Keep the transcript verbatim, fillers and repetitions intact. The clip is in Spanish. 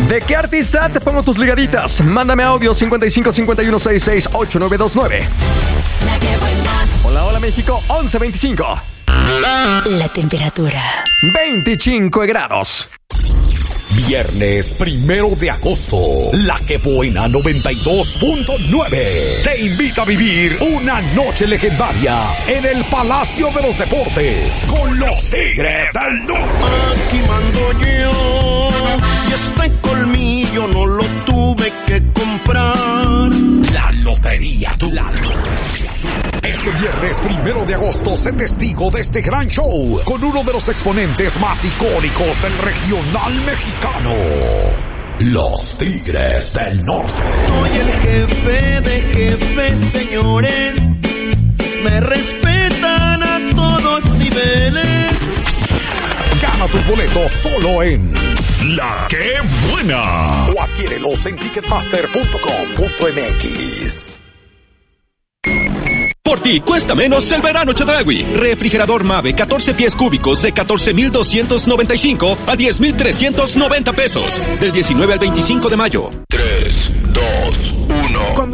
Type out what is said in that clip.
¿De qué artista te pongo tus ligaditas? Mándame audio cincuenta y cinco cincuenta y uno sesenta y seis ochenta y nueve veintinueve. La que buena. Hola, hola México, once veinticinco. La temperatura. veinticinco grados. Viernes primero de agosto, La Que Buena noventa y dos punto nueve te invita a vivir una noche legendaria en el Palacio de los Deportes con los Tigres del Norte. Aquí mando yo y este colmillo no lo tuve que comprar. La Lotería Du. La Lotería Du. Este viernes primero de agosto, sé testigo de este gran show con uno de los exponentes más icónicos del regional mexicano, los Tigres del Norte. Soy el jefe de jefes, señores. Me respetan a todos niveles. Gana tus boletos solo en La Que Buena o adquiérelos en ticketmaster punto com punto m x. Por ti cuesta menos el verano Chedraui. Refrigerador Mave catorce pies cúbicos de catorce mil doscientos noventa y cinco a diez mil trescientos noventa pesos. Del diecinueve al veinticinco de mayo. tres, dos, uno.